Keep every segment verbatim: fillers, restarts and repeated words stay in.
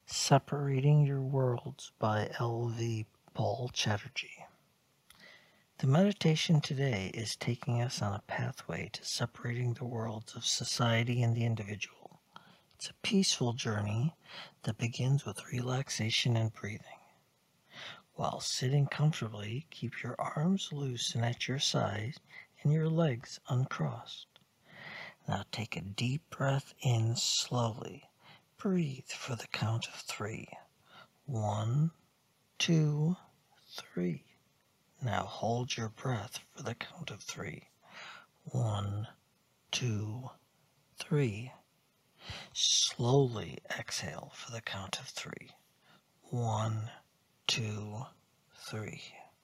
Separating Your Worlds by L V Paul Chatterjee. The meditation today is taking us on a pathway to separating the worlds of society and the individual. It's a peaceful journey that begins with relaxation and breathing. While sitting comfortably, keep your arms loose and at your side and your legs uncrossed. Now take a deep breath in slowly. Breathe for the count of three. One, two, three. Now hold your breath for the count of three. One, two, three. Slowly exhale for the count of three. One, two, three.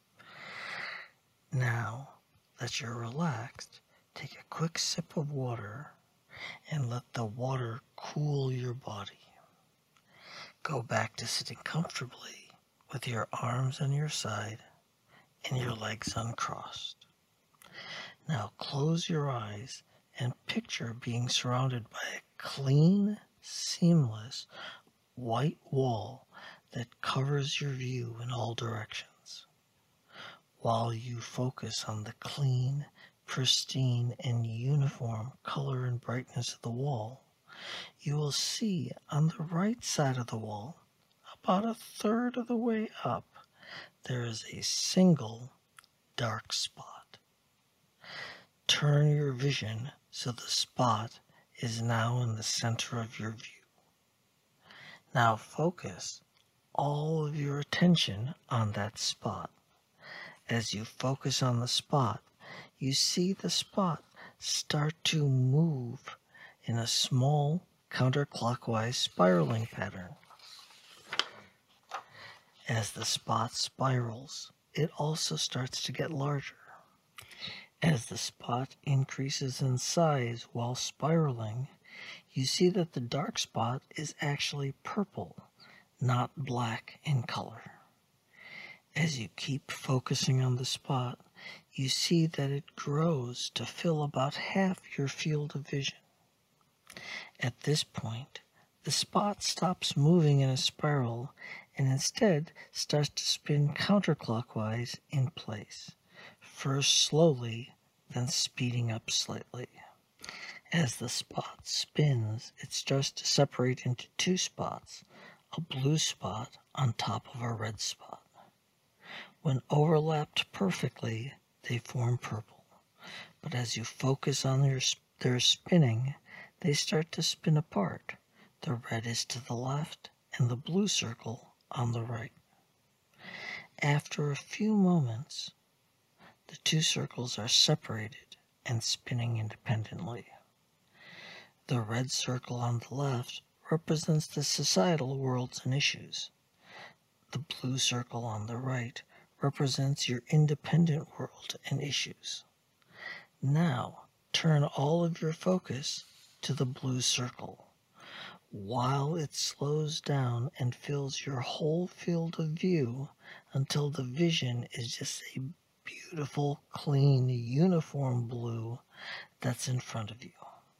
Now that you're relaxed, take a quick sip of water and let the water cool your body. Go back to sitting comfortably with your arms on your side and your legs uncrossed. Now close your eyes and picture being surrounded by a clean, seamless, white wall that covers your view in all directions. While you focus on the clean, pristine, and uniform color and brightness of the wall, you will see on the right side of the wall, about a third of the way up, there is a single dark spot. Turn your vision so the spot is now in the center of your view. Now focus all of your attention on that spot. As you focus on the spot, you see the spot start to move in a small counterclockwise spiraling pattern. As the spot spirals, it also starts to get larger. As the spot increases in size while spiraling, you see that the dark spot is actually purple, not black in color. As you keep focusing on the spot, you see that it grows to fill about half your field of vision. At this point, the spot stops moving in a spiral and instead starts to spin counterclockwise in place, first slowly, then speeding up slightly. As the spot spins, it starts to separate into two spots, a blue spot on top of a red spot. When overlapped perfectly, they form purple. But as you focus on their, their spinning, they start to spin apart. The red is to the left and the blue circle on the right. After a few moments, the two circles are separated and spinning independently. The red circle on the left represents the societal worlds and issues. The blue circle on the right represents your independent world and issues. Now, turn all of your focus to the blue circle. While it slows down and fills your whole field of view until the vision is just a beautiful, clean, uniform blue that's in front of you.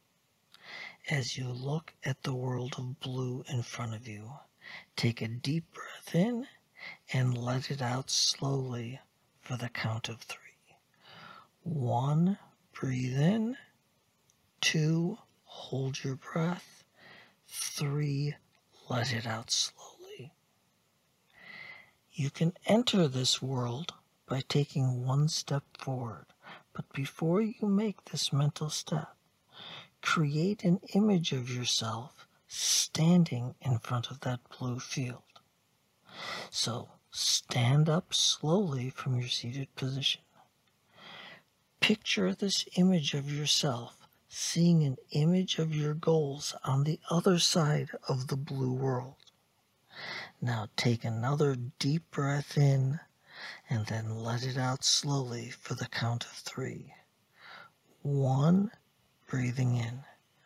As you look at the world of blue in front of you, take a deep breath in and let it out slowly for the count of three. One, breathe in. Two, hold your breath. Three, let it out slowly. You can enter this world by taking one step forward, but before you make this mental step, create an image of yourself standing in front of that blue field. So stand up slowly from your seated position. Picture this image of yourself, seeing an image of your goals on the other side of the blue world. Now take another deep breath in and then let it out slowly for the count of three. One, breathing in.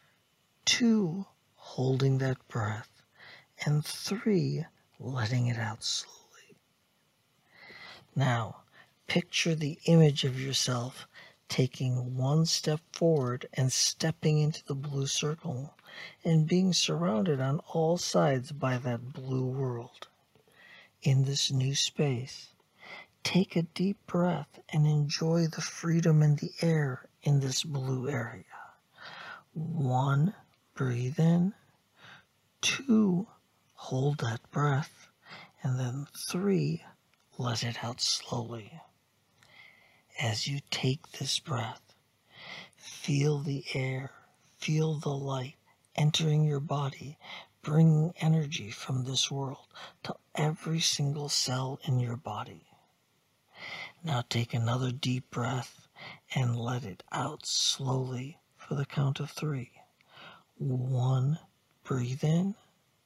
Two, holding that breath. And three, letting it out slowly. Now, picture the image of yourself taking one step forward and stepping into the blue circle and being surrounded on all sides by that blue world. In this new space, take a deep breath and enjoy the freedom in the air in this blue area. One, breathe in. Two, hold that breath. And then three, let it out slowly. As you take this breath, feel the air, feel the light entering your body, bringing energy from this world to every single cell in your body. Now take another deep breath and let it out slowly for the count of three. One, breathe in.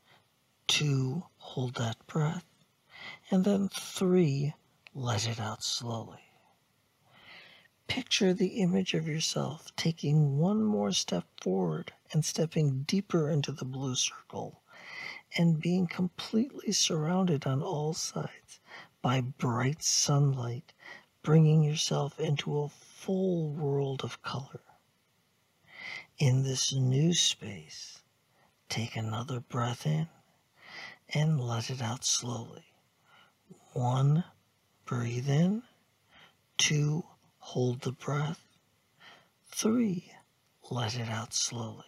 Two, hold that breath. And then three, let it out slowly. Picture the image of yourself taking one more step forward and stepping deeper into the blue circle and being completely surrounded on all sides by bright sunlight, bringing yourself into a full world of color. In this new space, take another breath in and let it out slowly. One, breathe in. Two, hold the breath. Three, let it out slowly.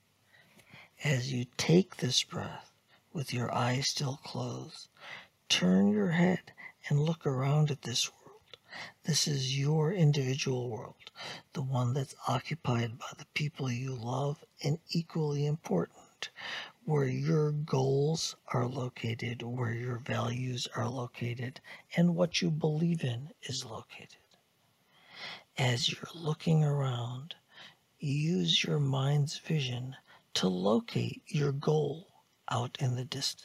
As you take this breath with your eyes still closed, turn your head and look around at this world. This is your individual world, the one that's occupied by the people you love and equally important, where your goals are located, where your values are located, and what you believe in is located. As you're looking around, use your mind's vision to locate your goal out in the distance.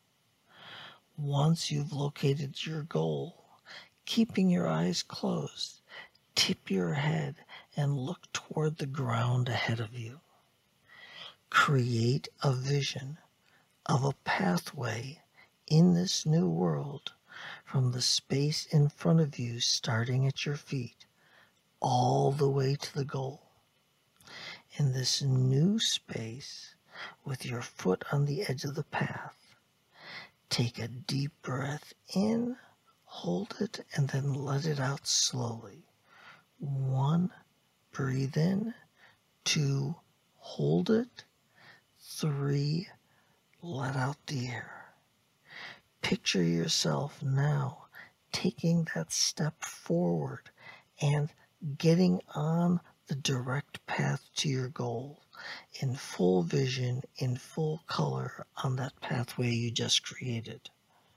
Once you've located your goal, keeping your eyes closed, tip your head and look toward the ground ahead of you. Create a vision of a pathway in this new world from the space in front of you, starting at your feet, all the way to the goal. In this new space, with your foot on the edge of the path, take a deep breath in, hold it, and then let it out slowly. One, breathe in. Two, hold it. Three, let out the air. Picture yourself now taking that step forward and getting on the direct path to your goal in full vision, in full color on that pathway you just created.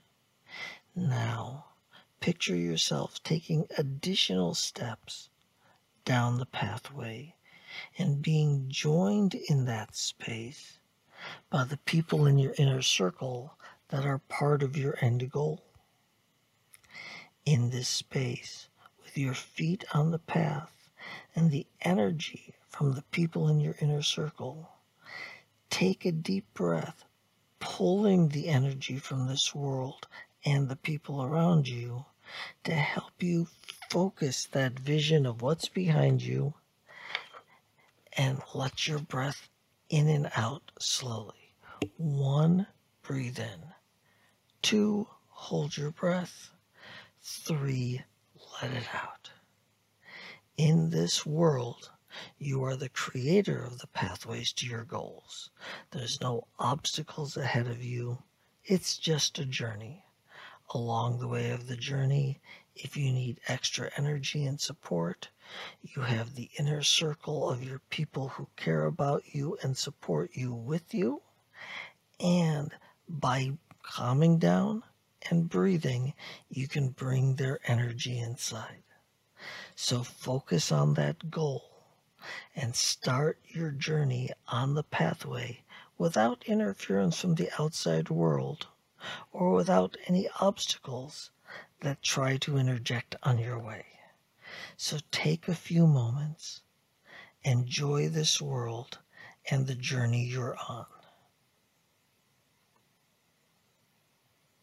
Now, picture yourself taking additional steps down the pathway and being joined in that space by the people in your inner circle that are part of your end goal. In this space, with your feet on the path and the energy from the people in your inner circle, take a deep breath, pulling the energy from this world and the people around you to help you focus that vision of what's behind you, and let your breath in and out slowly. One, breathe in. Two, hold your breath. Three, let it out. In this world, you are the creator of the pathways to your goals. There's no obstacles ahead of you. It's just a journey. Along the way of the journey, if you need extra energy and support, you have the inner circle of your people who care about you and support you with you. And by calming down and breathing, you can bring their energy inside. So focus on that goal and start your journey on the pathway without interference from the outside world or without any obstacles that try to interject on your way. So take a few moments, enjoy this world and the journey you're on.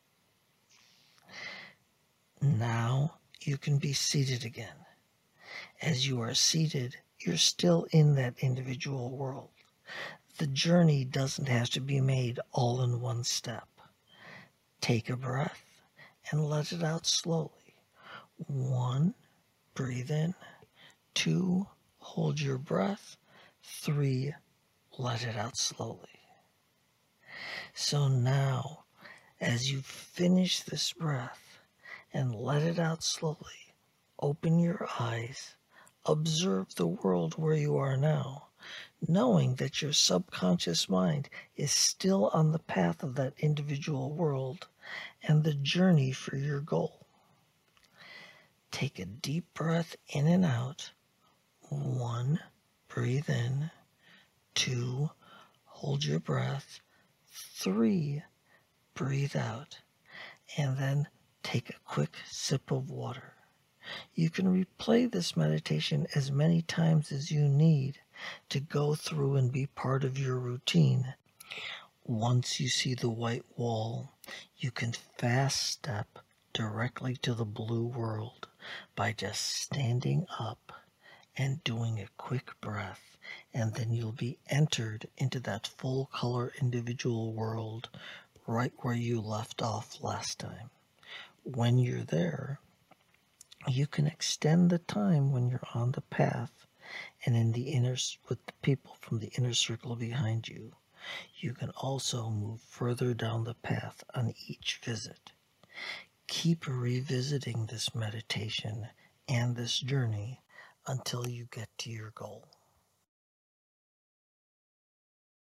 Now you can be seated again As you are seated, you're still in that individual world. The journey doesn't have to be made all in one step. Take a breath and let it out slowly. One, breathe in. Two, hold your breath. Three, let it out slowly. So now, as you finish this breath and let it out slowly, open your eyes, observe the world where you are now, knowing that your subconscious mind is still on the path of that individual world and the journey for your goal. Take a deep breath in and out. One, breathe in. Two, hold your breath. Three, breathe out. And then take a quick sip of water. You can replay this meditation as many times as you need to go through and be part of your routine. Once you see the white wall, you can fast step directly to the blue world by just standing up and doing a quick breath, and then you'll be entered into that full color individual world right where you left off last time. When you're there, you can extend the time when you're on the path and in the inner with the people from the inner circle behind you. You can also move further down the path on each visit. Keep revisiting this meditation and this journey until you get to your goal.